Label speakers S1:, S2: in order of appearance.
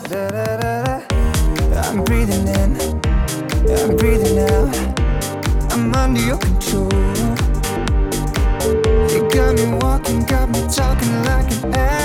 S1: Da, da, da, da. I'm breathing in, I'm breathing out. I'm under your control. You got me walking, got me talking like an animal.